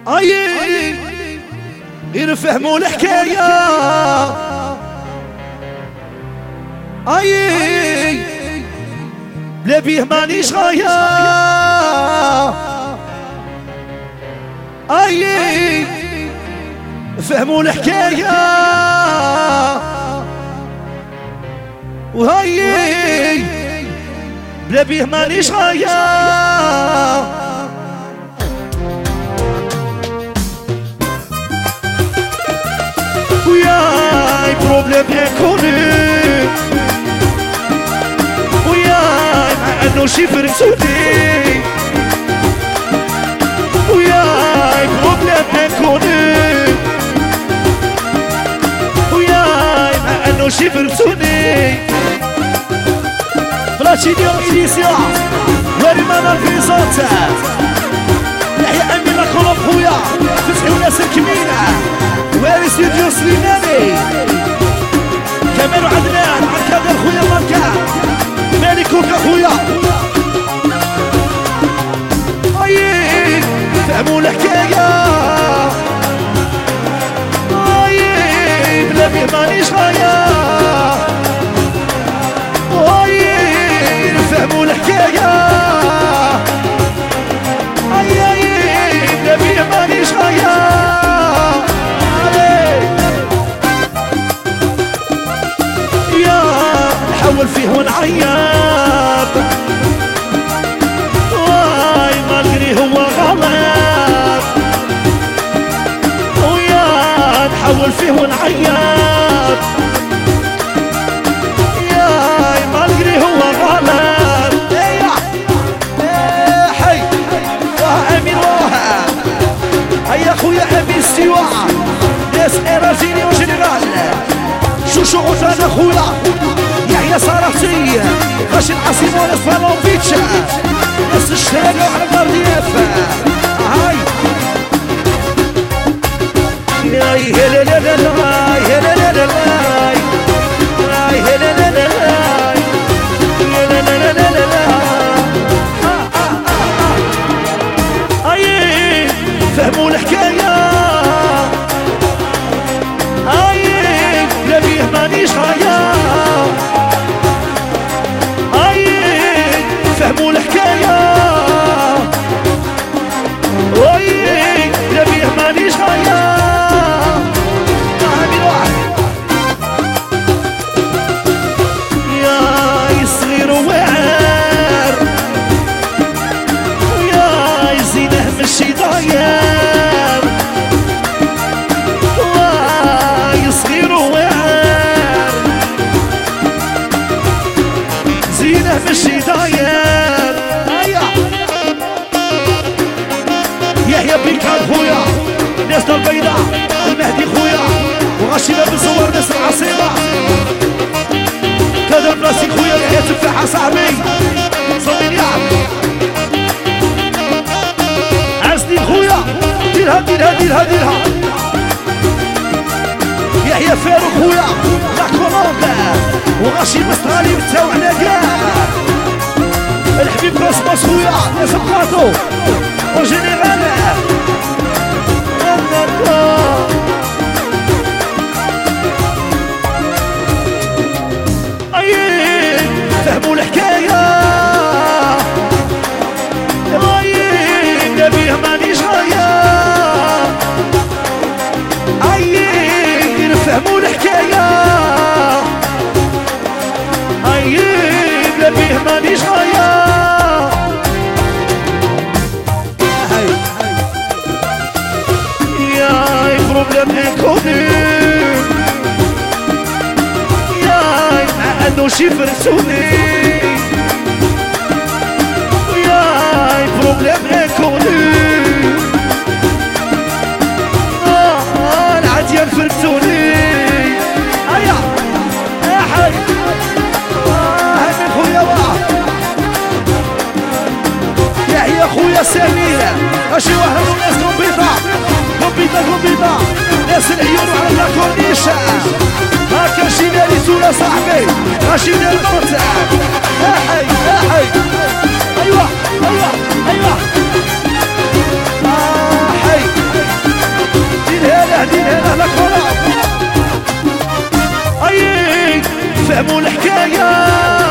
اي ينفهموا الحكاية اي بلا بيه مانيش غاية اي فهموا الحكاية وهاي بلا بيه مانيش غاية وياي بروبليم يكوني وياي مع انه شي فرسوني وياي بروبليم يكوني وياي مع انه شي فرسوني بلاتينيو إديسيون وريمانا الفيزوتا يحيى أمين الكولوب خويا فتحي وناس الكمينة واري ستوديو سليماني كاميرو عدنان عالكادر خويا ماركا مالي كوكا خويا أيي فهموا الحكاية أيي بلا بيه مانيش غاية أيي فهموا الحكاية أيي بلا بيه مانيش غاية نحول فيه ونعيب واي ما ادري هو غلط ويا نحول فيه ونعيب يا ما ادري هو غلط يا حي واه امين واه هيا خويا امين سيوا ناس ايرازيني وجنرال شوشو غوتانا خويا يحيى صراحتي غاش العاصمة ولا سفالوفيتش ناس الشارع وعلى البردياف هاي ياي هلا لا لا لا هلا لا لا لا هاي هلا لا لا لا هلا لا لا لا لا هاي فهموا الحكاية هاي لا بيه مانيش غاية فهموا الحكاية وي لا بيه مانيش غاية يا صغير وواعر يا زينه مشي ضاير واي صغير وواعر زينه مشي ضاير يحيى بيكار خويا ناسنا البيضاء المهدي خويا وغشينا بالصور ناس العاصمة كذا بلاصتي خويا يحيى تفاحة صاحبي صومين يا عزني خويا ديرها ديرها ديرها ديرها يحيى فاروق خويا لا كولومب وغاشي مستغالي بتاوعنا كاع الحبيب كوسموس خويا ناس البلاطو وجنرال أيي فهموا الحكاية أيي بلا بيه مانيش غاية أيي فهموا الحكاية أيي بلا بيه مانيش غاية بروبليم يكوني ياي مع انه شي فرسوني ياي بروبليم يكوني العادية فرسوني هيا يا حي هاي من خويا واه يحيى خويا سمير اشي واحد من الناس كومبيطا كومبيطا كومبيطا ناس العيون على الكورنيش هاكا شي ناري سولا صاحبي ماشي ناري موتا يا حي يا حي ايوا ايوا ايوا حي فهموا الحكاية